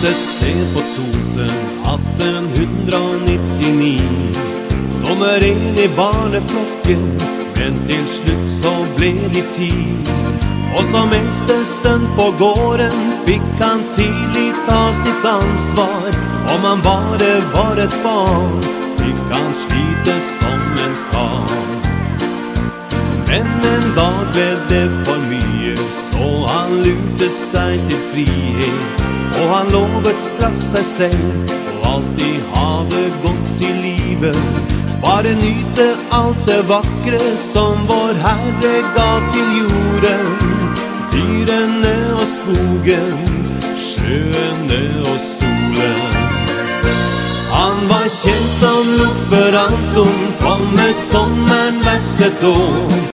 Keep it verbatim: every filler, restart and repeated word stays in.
et sted på Toten attenhundreognittini. Nummer en i barneflokken, men til slutt så ble de ti. Og som eldste sønn på gården fikk han tidlig ta sitt ansvar. Om han bare var et barn, fikk han slite som en kar. Men en dag ble det for mye, så han lurte seg til frihet. Og han lovet straks seg selv, og alltid ha det godt til livet. Bare nyte alt det vakre som vår Herre ga til jorden. Dyrene og skogen, sjøene og solen. Han var kjent som Lopper Anton, kom med sommeren hvert et år.